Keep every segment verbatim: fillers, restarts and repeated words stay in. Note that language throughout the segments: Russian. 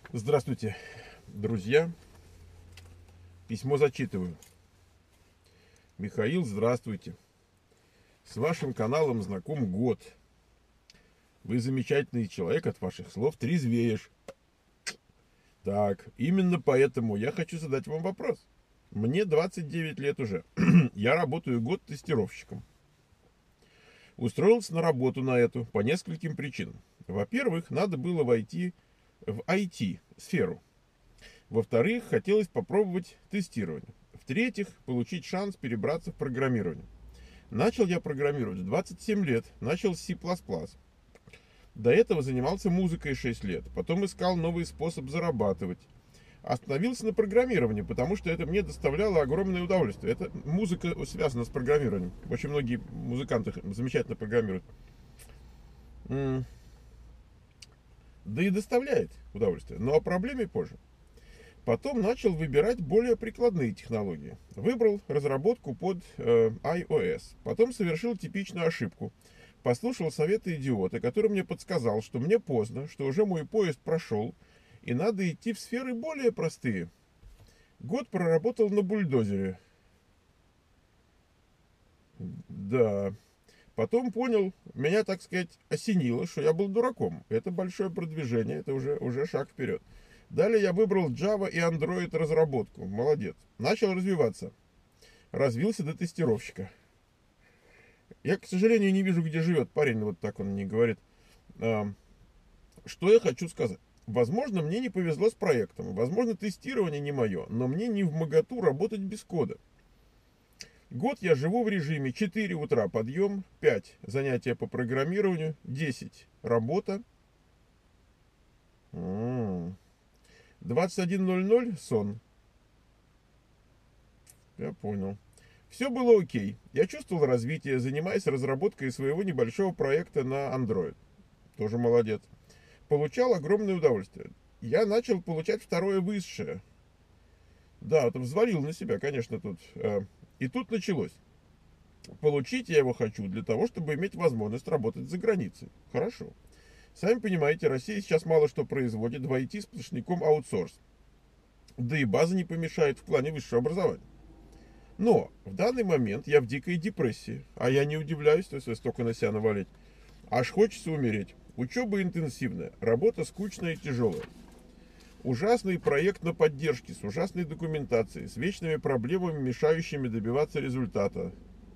Здравствуйте, друзья. Письмо зачитываю. Михаил, здравствуйте. С вашим каналом знаком год. Вы замечательный человек, от ваших слов трезвеешь. Так, именно поэтому я хочу задать вам вопрос. Мне двадцать девять лет уже. Я работаю год тестировщиком. Устроился на работу на эту по нескольким причинам. Во-первых, надо было войти в ай ти-сферу. Во-вторых, хотелось попробовать тестирование. В-третьих, получить шанс перебраться в программирование. Начал я программировать в двадцать семь лет, начал с си плюс плюс. До этого занимался музыкой шесть лет, потом искал новый способ зарабатывать. Остановился на программировании, потому что это мне доставляло огромное удовольствие. Это музыка связана с программированием. Очень многие музыканты замечательно программируют. Да и доставляет удовольствие, но о проблеме позже. Потом начал выбирать более прикладные технологии. Выбрал разработку под э, iOS. Потом совершил типичную ошибку. Послушал советы идиота, который мне подсказал, что мне поздно, что уже мой поезд прошел, и надо идти в сферы более простые. Год проработал на бульдозере. Да. Потом понял, меня, так сказать, осенило, что я был дураком. Это большое продвижение, это уже, уже шаг вперед. Далее я выбрал Java и Android разработку. Молодец. Начал развиваться. Развился до тестировщика. Я, к сожалению, не вижу, где живет парень, вот так он мне говорит. Что я хочу сказать? Возможно, мне не повезло с проектом. Возможно, тестирование не мое, но мне не вмоготу работать без кода. Год я живу в режиме четыре утра подъем, пять занятия по программированию, десять работа. двадцать один ноль ноль сон. Я понял. Все было окей. Я чувствовал развитие, занимаясь разработкой своего небольшого проекта на Android. Тоже молодец. Получал огромное удовольствие. Я начал получать второе высшее. Да, вот взвалил на себя, конечно, тут. И тут началось. Получить я его хочу для того, чтобы иметь возможность работать за границей. Хорошо. Сами понимаете, Россия сейчас мало что производит, в ай ти сплошняком аутсорс. Да и база не помешает в плане высшего образования. Но в данный момент я в дикой депрессии, а я не удивляюсь, то есть столько на себя навалить. Аж хочется умереть. Учеба интенсивная, работа скучная и тяжелая. Ужасный проект на поддержке, с ужасной документацией, с вечными проблемами, мешающими добиваться результата.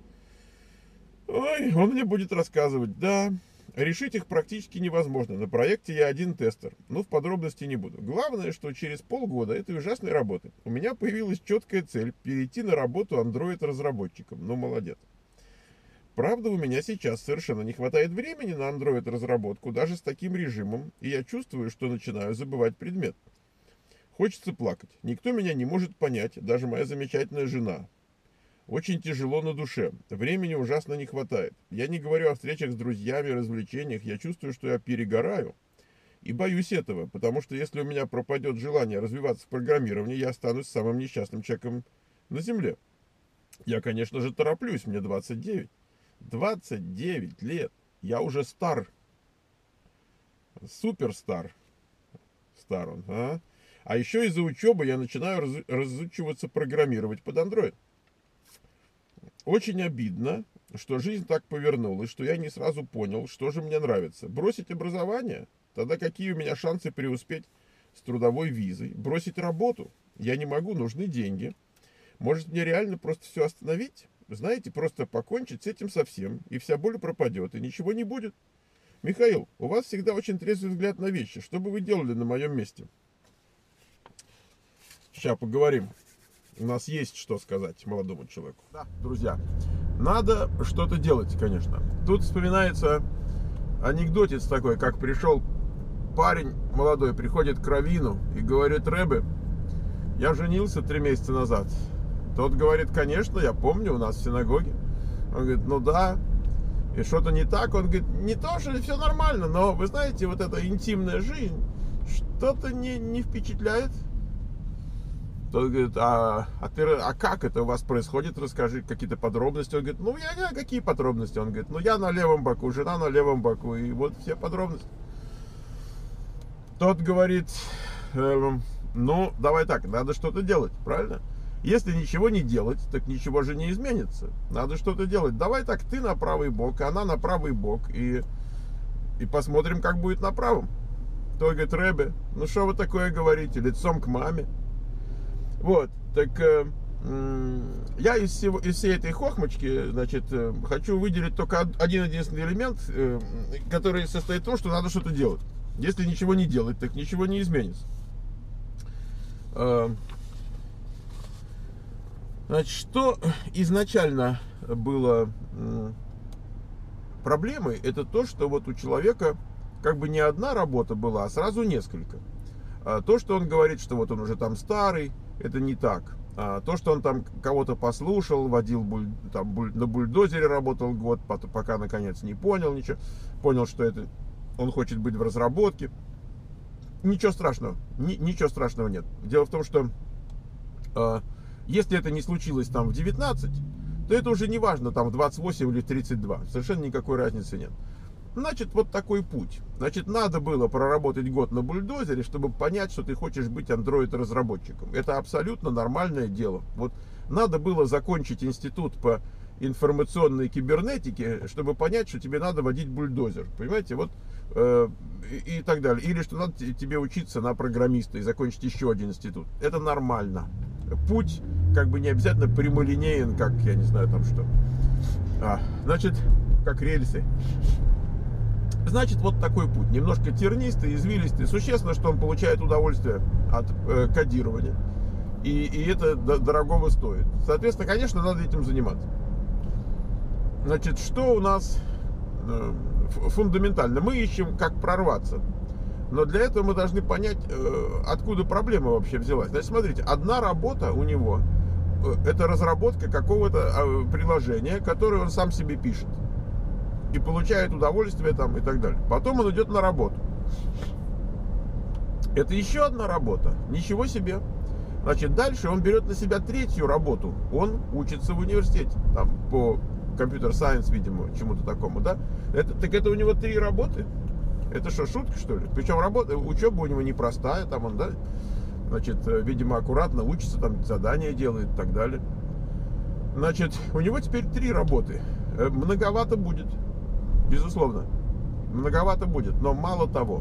Ой, он мне будет рассказывать, да. Решить их практически невозможно. На проекте я один тестер, но в подробности не буду. Главное, что через полгода этой ужасной работы у меня появилась четкая цель перейти на работу Android-разработчиком. Ну, молодец. Правда, у меня сейчас совершенно не хватает времени на Android-разработку, даже с таким режимом, и я чувствую, что начинаю забывать предмет. Хочется плакать. Никто меня не может понять, даже моя замечательная жена. Очень тяжело на душе. Времени ужасно не хватает. Я не говорю о встречах с друзьями, развлечениях. Я чувствую, что я перегораю. И боюсь этого, потому что если у меня пропадет желание развиваться в программировании, я останусь самым несчастным человеком на Земле. Я, конечно же, тороплюсь. Мне двадцать девять. двадцать девять лет. Я уже стар. Суперстар. Стар он, а? А еще из-за учебы я начинаю раз, разучиваться программировать под Android. Очень обидно, что жизнь так повернулась, что я не сразу понял, что же мне нравится. Бросить образование? Тогда какие у меня шансы преуспеть с трудовой визой? Бросить работу? Я не могу, нужны деньги. Может, мне реально просто все остановить? Знаете, просто покончить с этим совсем, и вся боль пропадет, и ничего не будет. Михаил, у вас всегда очень трезвый взгляд на вещи. Что бы вы делали на моем месте? Сейчас поговорим. У нас есть что сказать молодому человеку. Да, друзья, надо что-то делать, конечно. Тут вспоминается анекдотец такой, как пришел парень молодой, приходит к раввину и говорит: Рэбе, я женился три месяца назад. Тот говорит: конечно, я помню, у нас в синагоге. Он говорит: ну да. И что-то не так. Он говорит: не то, что все нормально, но вы знаете, вот эта интимная жизнь что-то не, не впечатляет. Тот говорит: а, а, ты, а как это у вас происходит? Расскажи какие-то подробности. Он говорит: ну я не знаю, какие подробности. Он говорит: ну я на левом боку, жена на левом боку. И вот все подробности. Тот говорит: эм, ну, давай так, надо что-то делать, правильно? Если ничего не делать, так ничего же не изменится. Надо что-то делать. Давай так, ты на правый бок, она на правый бок, и, и посмотрим, как будет на правом. Той говорит: Ребе, ну что вы такое говорите, лицом к маме? Вот, так э, я из, всего, из всей этой хохмочки, значит, э, хочу выделить только один единственный элемент, э, который состоит в том, что надо что-то делать. Если ничего не делать, так ничего не изменится. Э, значит, что изначально было э, проблемой, это то, что вот у человека как бы не одна работа была, а сразу несколько. А то, что он говорит, что вот он уже там старый, это не так. А то, что он там кого-то послушал, водил буль, там, буль, на бульдозере работал год, пока наконец не понял ничего, понял, что это он хочет быть в разработке. Ничего страшного, ни, ничего страшного нет. Дело в том, что э, если это не случилось там в девятнадцать, то это уже не важно, там в двадцать восемь или тридцать два, совершенно никакой разницы нет. Значит, вот такой путь. Значит, надо было проработать год на бульдозере, чтобы понять, что ты хочешь быть андроид-разработчиком. Это абсолютно нормальное дело. Вот надо было закончить институт по информационной кибернетике, чтобы понять, что тебе надо водить бульдозер. Понимаете? Вот э, и, и так далее. Или что надо тебе учиться на программиста и закончить еще один институт. Это нормально. Путь как бы не обязательно прямолинеен, как, я не знаю, там что. А, значит, как рельсы. Значит, вот такой путь. Немножко тернистый, извилистый. Существенно, что он получает удовольствие от э, кодирования. И, и это дорогого стоит. Соответственно, конечно, надо этим заниматься. Значит, что у нас э, фундаментально? Мы ищем, как прорваться. Но для этого мы должны понять, э, откуда проблема вообще взялась. Значит, смотрите, одна работа у него э, это разработка какого-то э, приложения, которое он сам себе пишет. И получает удовольствие там и так далее. Потом он идет на работу. Это еще одна работа. Ничего себе. Значит, дальше он берет на себя третью работу. Он учится в университете. Там по компьютер-сайенс, видимо, чему-то такому, да? Это, так это у него три работы? Это что, шутка, что ли? Причем работа, учеба у него непростая, там он, да? Значит, видимо, аккуратно учится, там задания делает и так далее. Значит, у него теперь три работы. Многовато будет. Безусловно, многовато будет, но мало того,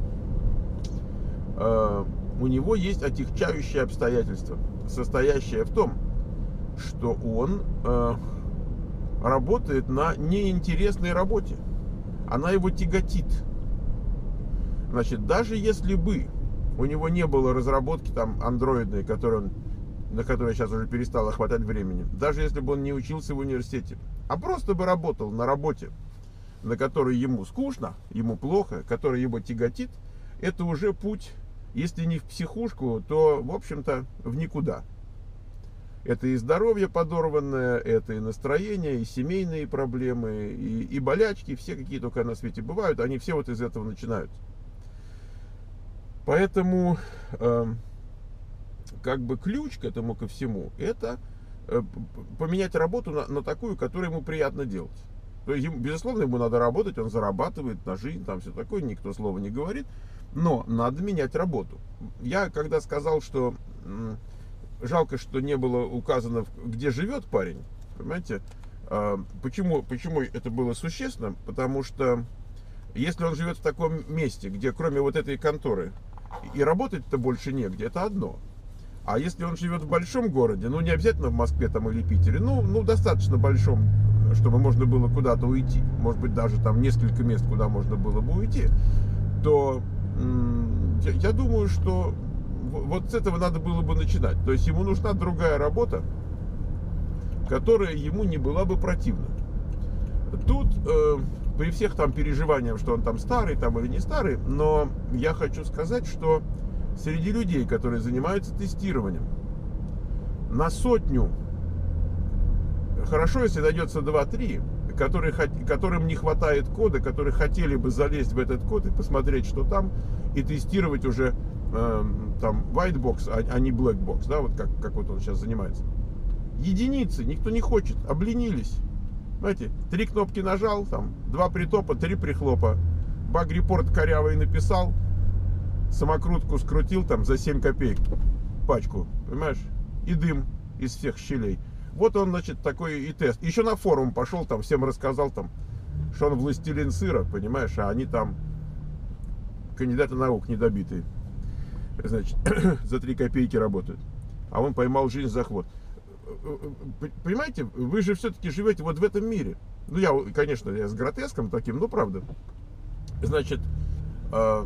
э, у него есть отягчающее обстоятельство, состоящее в том, что он э, работает на неинтересной работе, она его тяготит. Значит, даже если бы у него не было разработки там андроидной, которую он, на которой сейчас уже перестало хватать времени, даже если бы он не учился в университете, а просто бы работал на работе, на который ему скучно, ему плохо, который его тяготит, это уже путь, если не в психушку, то, в общем-то, в никуда. Это и здоровье подорванное, это и настроение, и семейные проблемы, и, и болячки, все какие только на свете бывают, они все вот из этого начинаются. Поэтому, э, как бы ключ к этому ко всему, это э, поменять работу на, на такую, которую ему приятно делать. То есть, безусловно, ему надо работать, он зарабатывает на жизнь, там все такое, никто слова не говорит, но надо менять работу. Я когда сказал, что м, жалко, что не было указано, где живет парень, понимаете, э, почему, почему это было существенно? Потому что если он живет в таком месте, где кроме вот этой конторы и работать-то больше негде, это одно. А если он живет в большом городе, ну не обязательно в Москве там или Питере, ну, ну достаточно большом, чтобы можно было куда-то уйти, может быть даже там несколько мест, куда можно было бы уйти, то м- я, я думаю, что вот с этого надо было бы начинать. То есть ему нужна другая работа, которая ему не была бы противна. Тут э, при всех там переживаниях, что он там старый там или не старый, но я хочу сказать, что среди людей, которые занимаются тестированием, на сотню, хорошо, если найдся два-три, которые, которым не хватает кода, которые хотели бы залезть в этот код и посмотреть, что там, и тестировать уже э, там white box, а, а не black box, да, вот как, как вот он сейчас занимается. Единицы, никто не хочет, обленились. Знаете, три кнопки нажал, там, два притопа, три прихлопа, баг-репорт корявый написал, самокрутку скрутил там за семь копеек пачку, понимаешь, и дым из всех щелей. Вот он, значит, такой и тест. Еще на форум пошел, там всем рассказал, там, что он властелин сыра, понимаешь, а они там кандидаты наук недобитые, значит, за три копейки работают. А он поймал жизнь за хвост. Понимаете, вы же все-таки живете вот в этом мире. Ну, я, конечно, я с гротеском таким, но правда. Значит, э,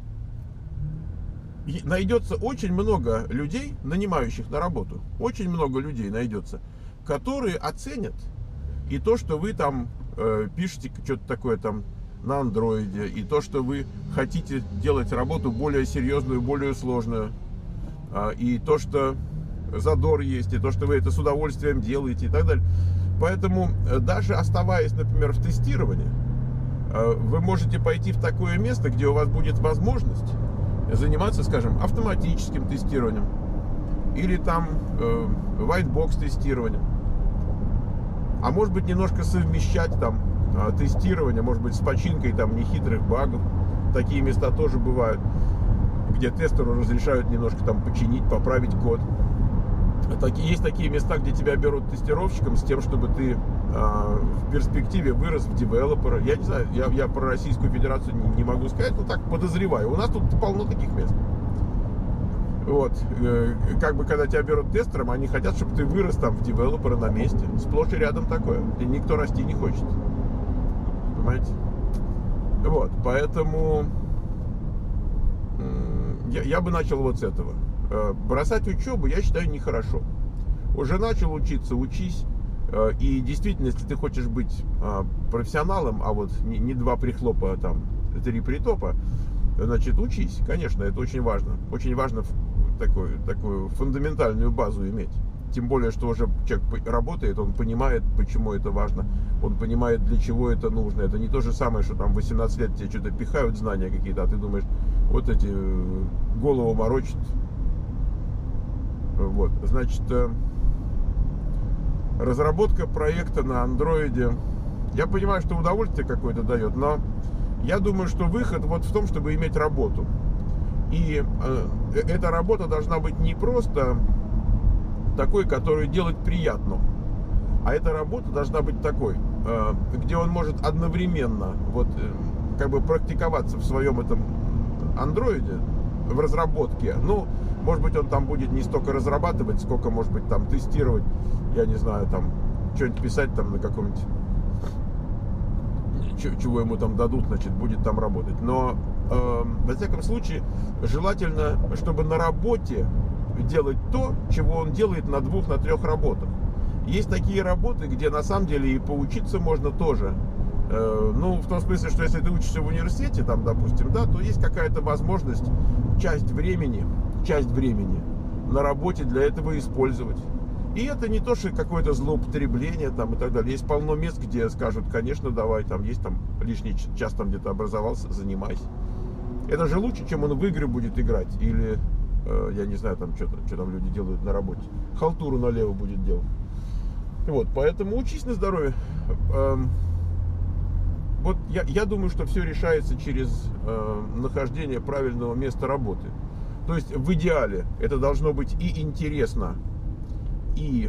найдется очень много людей, нанимающих на работу. Очень много людей найдется, которые оценят и то, что вы там э, пишете что-то такое там на андроиде, и то, что вы хотите делать работу более серьезную, более сложную, э, и то, что задор есть, и то, что вы это с удовольствием делаете и так далее. Поэтому даже оставаясь, например, в тестировании, вы можете пойти в такое место, где у вас будет возможность заниматься, скажем, автоматическим тестированием или там э, whitebox тестированием. А может быть, немножко совмещать там тестирование, может быть, с починкой там нехитрых багов. Такие места тоже бывают, где тестеру разрешают немножко там починить, поправить код. Такие, есть такие места, где тебя берут тестировщиком с тем, чтобы ты э, в перспективе вырос в девелопера. Я не знаю, я, я про Российскую Федерацию не, не могу сказать, но так подозреваю. У нас тут полно таких мест. Вот. Э, как бы, когда тебя берут тестером, они хотят, чтобы ты вырос там в девелопера на месте. Сплошь и рядом такое. И никто расти не хочет. Понимаете? Вот. Поэтому э, я, я бы начал вот с этого. Бросать учебу, я считаю, нехорошо. Уже начал учиться, учись. И действительно, если ты хочешь быть профессионалом, а вот не два прихлопа, а там три притопа, значит, учись. Конечно, это очень важно. Очень важно такую, такую фундаментальную базу иметь. Тем более, что уже человек работает, он понимает, почему это важно. Он понимает, для чего это нужно. Это не то же самое, что там восемнадцать лет тебе что-то пихают, знания какие-то, а ты думаешь, вот эти голову морочат. Вот, значит, разработка проекта на андроиде, я понимаю, что удовольствие какое-то дает, но я думаю, что выход вот в том, чтобы иметь работу. И э, эта работа должна быть не просто такой, которую делать приятно, а эта работа должна быть такой, э, где он может одновременно вот э, как бы практиковаться в своем этом андроиде, в разработке. Ну, может быть, он там будет не столько разрабатывать, сколько, может быть, там тестировать, я не знаю, там, что-нибудь писать там на каком-нибудь, чего ему там дадут, значит, будет там работать. Но, э, во всяком случае, желательно, чтобы на работе делать то, чего он делает на двух, на трех работах. Есть такие работы, где, на самом деле, и поучиться можно тоже. Э, ну, в том смысле, что если ты учишься в университете, там, допустим, да, то есть какая-то возможность часть времени, часть времени на работе для этого использовать. И это не то, что какое-то злоупотребление там и так далее. Есть полно мест, где скажут, конечно, давай, там есть там лишний час там где-то образовался, занимайся. Это же лучше, чем он в игры будет играть. Или, э, я не знаю, там что-то, что там люди делают на работе. Халтуру налево будет делать. Вот, поэтому учись на здоровье. Эм, вот я, я думаю, что все решается через э, нахождение правильного места работы. То есть в идеале это должно быть и интересно, и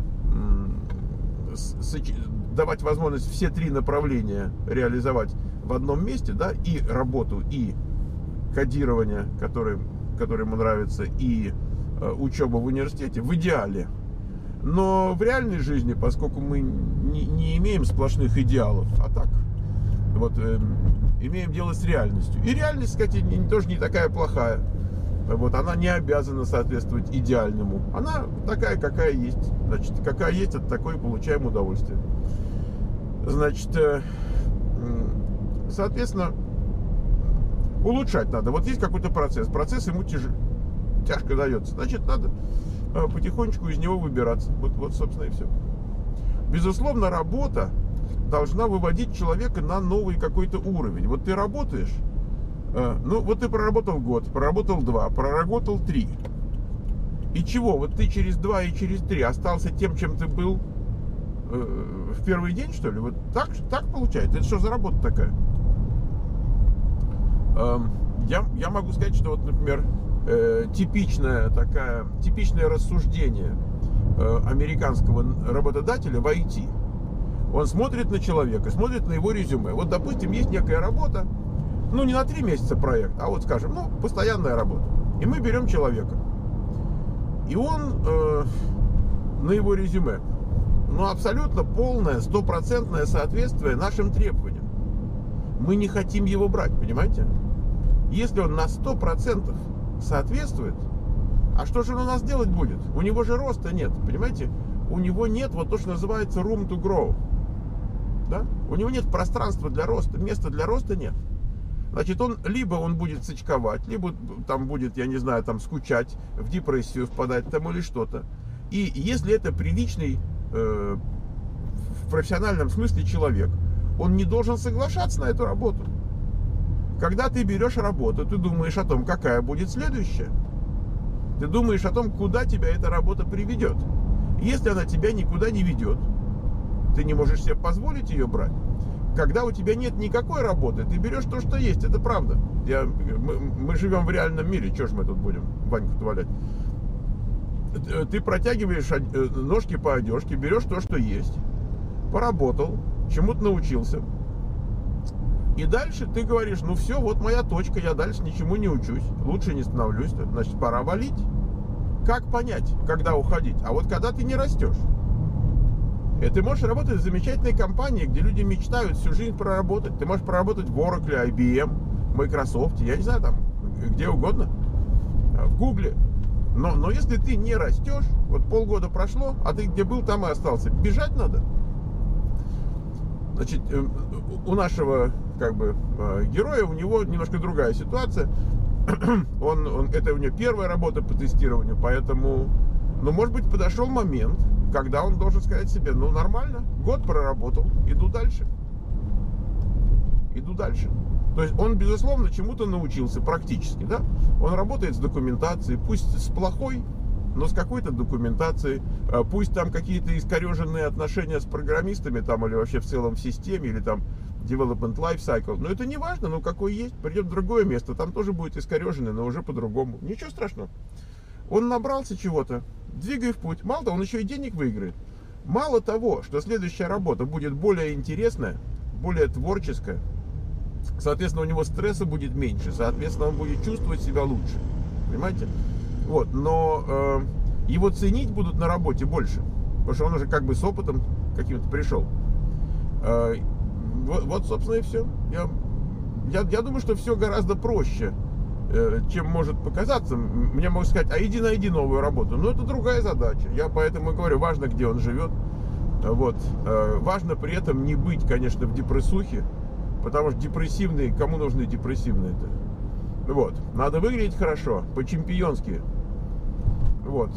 давать возможность все три направления реализовать в одном месте, да, и работу, и кодирование, которое, которое ему нравится, и э, учеба в университете, в идеале. Но в реальной жизни, поскольку мы не, не имеем сплошных идеалов, а так, вот, э, имеем дело с реальностью. И реальность, кстати, не, тоже не такая плохая. Вот, она не обязана соответствовать идеальному. Она такая, какая есть. Значит, какая есть, от такой получаем удовольствие. Значит, соответственно, улучшать надо. Вот есть какой-то процесс. Процесс ему тяж... тяжко дается. Значит, надо потихонечку из него выбираться. Вот, вот, собственно, и все. Безусловно, работа должна выводить человека на новый какой-то уровень. Вот ты работаешь, ну, вот ты проработал год, проработал два, проработал три. И чего? Вот ты через два и через три остался тем, чем ты был э, в первый день, что ли? Вот так, так получается? Это что за работа такая? Э, я, я могу сказать, что вот, например, э, типичное, такая, типичное рассуждение э, американского работодателя в ай ти. Он смотрит на человека, смотрит на его резюме. Вот, допустим, есть некая работа, ну, не на три месяца проект, а вот, скажем, ну, постоянная работа. И мы берем человека. И он э, на его резюме, ну, абсолютно полное, стопроцентное соответствие нашим требованиям. Мы не хотим его брать, понимаете? Если он на сто процентов соответствует, а что же он у нас делать будет? У него же роста нет, понимаете? У него нет вот то, что называется room to grow. Да? У него нет пространства для роста, места для роста нет. Значит, он либо он будет сочковать, либо там будет, я не знаю, там скучать, в депрессию впадать там или что-то. И если это приличный, э, в профессиональном смысле человек, он не должен соглашаться на эту работу. Когда ты берешь работу, ты думаешь о том, какая будет следующая. Ты думаешь о том, куда тебя эта работа приведет. Если она тебя никуда не ведет, ты не можешь себе позволить ее брать. Когда у тебя нет никакой работы, ты берешь то, что есть, это правда. Я, мы, мы живем в реальном мире, чего ж мы тут будем Ваньку валять? Ты протягиваешь ножки по одежке, берешь то, что есть, поработал, чему-то научился. И дальше ты говоришь, ну все, вот моя точка, я дальше ничему не учусь, лучше не становлюсь, значит, пора валить. Как понять, когда уходить? А вот когда ты не растешь. И ты можешь работать в замечательной компании, где люди мечтают всю жизнь проработать. Ты можешь проработать в Oracle, ай би эм, Microsoft, я не знаю, там, где угодно, в Google. Но, но если ты не растешь, вот полгода прошло, а ты где был, там и остался. Бежать надо. Значит, у нашего, как бы, героя, у него немножко другая ситуация. Он, он, это у него первая работа по тестированию, поэтому, ну, может быть, подошел момент, когда он должен сказать себе, ну, нормально, год проработал, иду дальше. Иду дальше. То есть он, безусловно, чему-то научился практически, да? Он работает с документацией, пусть с плохой, но с какой-то документацией, пусть там какие-то искореженные отношения с программистами, там, или вообще в целом в системе, или там development life cycle, но это не важно, ну, какой есть, придет в другое место, там тоже будет искореженный, но уже по-другому. Ничего страшного. Он набрался чего-то, двигай в путь. Мало того, он еще и денег выиграет. Мало того, что следующая работа будет более интересная, более творческая, соответственно, у него стресса будет меньше, соответственно, он будет чувствовать себя лучше. Понимаете? Вот, но э, его ценить будут на работе больше, потому что он уже как бы с опытом каким-то пришел. Э, вот, вот, собственно, и все. Я, я, я думаю, что все гораздо проще, чем может показаться. Мне могут сказать, а иди найди новую работу. Но это другая задача. Я поэтому говорю, важно, где он живет. Вот. Важно при этом не быть, конечно, в депрессухе, потому что депрессивные, кому нужны депрессивные-то? Вот. Надо выглядеть хорошо, по-чемпионски. Вот.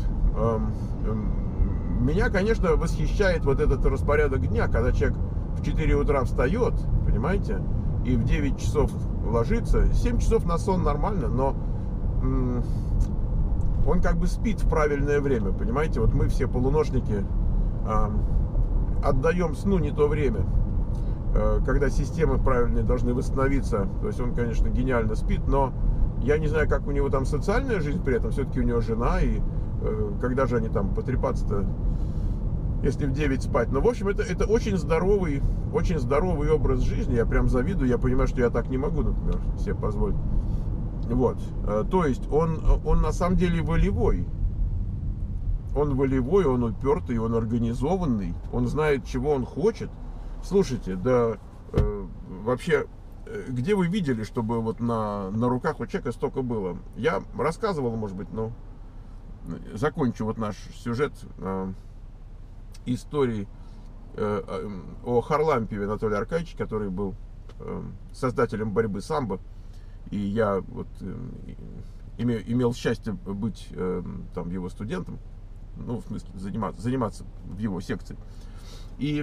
Меня, конечно, восхищает вот этот распорядок дня, когда человек в четыре утра встает, понимаете, и в девять часов ложится. семь часов на сон нормально, но м- он как бы спит в правильное время, понимаете? Вот мы все полуношники э, отдаем сну не то время, э, когда системы правильные должны восстановиться. То есть он, конечно, гениально спит, но я не знаю, как у него там социальная жизнь при этом. Все-таки у него жена, и э, когда же они там потрепаться-то, если в девять спать. Но, в общем, это, это очень здоровый, очень здоровый образ жизни. Я прям завидую. Я понимаю, что я так не могу, например, себе позволить. Вот. То есть он, он на самом деле волевой. Он волевой, он упертый, он организованный. Он знает, чего он хочет. Слушайте, да э, вообще, где вы видели, чтобы вот на, на руках у человека столько было? Я рассказывал, может быть, но закончу вот наш сюжет э, истории э, о Харлампиеве Анатолии Аркадьевиче, который был э, создателем борьбы самбо. И я вот э, имел, имел счастье быть э, там его студентом, ну, в смысле, заниматься, заниматься в его секции. И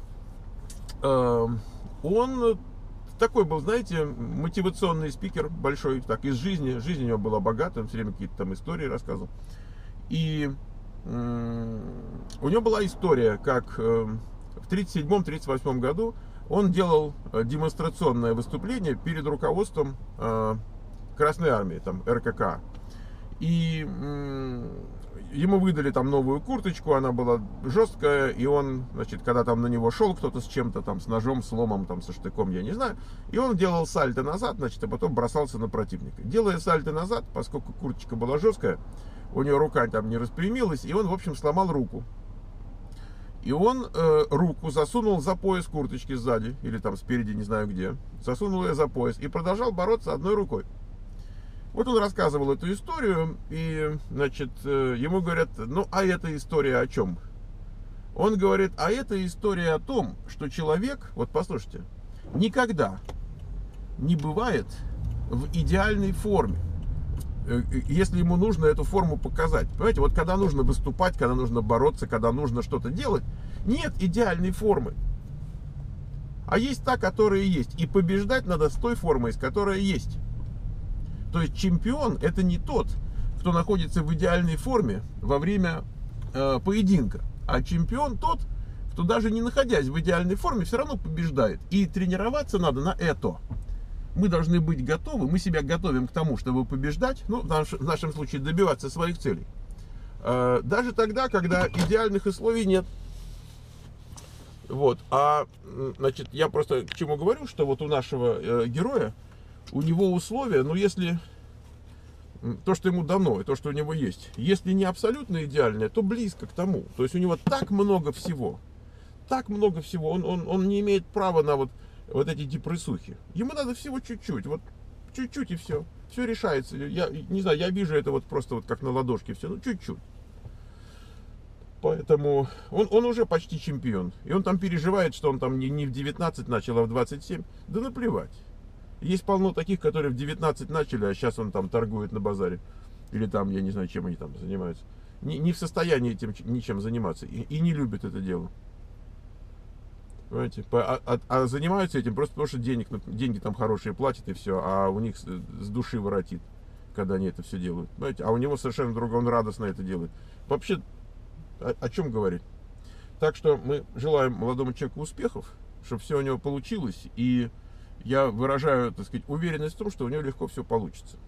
э, он такой был, знаете, мотивационный спикер большой, так, из жизни. Жизнь у него была богата, он все время какие-то там истории рассказывал. И э, у него была история, как э, в тридцать седьмом — тридцать восьмом году он делал демонстрационное выступление перед руководством э, Красной Армии, там, эр ка ка. И ему выдали там новую курточку, она была жесткая, и он, значит, когда там на него шел кто-то с чем-то, там, с ножом, с ломом, там, со штыком, я не знаю, и он делал сальто назад, значит, а потом бросался на противника. Делая сальто назад, поскольку курточка была жесткая, у него рука там не распрямилась, и он, в общем, сломал руку. И он э, руку засунул за пояс курточки сзади, или там спереди, не знаю где, засунул ее за пояс и продолжал бороться одной рукой. Вот он рассказывал эту историю, и, значит, ему говорят, ну, а эта история о чем? Он говорит, а эта история о том, что человек, вот послушайте, никогда не бывает в идеальной форме, если ему нужно эту форму показать. Понимаете, вот когда нужно выступать, когда нужно бороться, когда нужно что-то делать, нет идеальной формы. А есть та, которая есть. И побеждать надо с той формой, с которой есть. То есть чемпион — это не тот, кто находится в идеальной форме во время э, поединка. А чемпион тот, кто даже не находясь в идеальной форме, все равно побеждает. И тренироваться надо на это. Мы должны быть готовы, мы себя готовим к тому, чтобы побеждать, ну, в, наш, в нашем случае добиваться своих целей. Э, даже тогда, когда идеальных условий нет. Вот. А, значит, я просто к чему говорю, что вот у нашего э, героя, у него условия, ну, если то, что ему дано, и то, что у него есть, если не абсолютно идеальное, то близко к тому. То есть у него так много всего, так много всего, он, он, он не имеет права на вот, вот эти депрессухи. Ему надо всего чуть-чуть, вот чуть-чуть и все. Все решается. Я не знаю, я вижу это вот просто вот как на ладошке все, ну чуть-чуть. Поэтому он, он уже почти чемпион. И он там переживает, что он там не, не в девятнадцать начал, а в двадцать семь. Да наплевать. Есть полно таких, которые в девятнадцать начали, а сейчас он там торгует на базаре. Или там, я не знаю, чем они там занимаются. Не, не в состоянии этим ничем заниматься. И, и не любят это дело. Понимаете? А, а, а занимаются этим просто потому, что денег, деньги там хорошие платят и все. А у них с, с души воротит, когда они это все делают. Понимаете? А у него совершенно другое, он радостно это делает. Вообще, о, о чем говорить? Так что мы желаем молодому человеку успехов, чтобы все у него получилось. И я выражаю, так сказать, уверенность в том, что у него легко все получится.